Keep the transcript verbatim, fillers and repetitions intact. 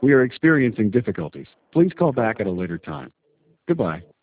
We are experiencing difficulties. Please call back at a later time. Goodbye.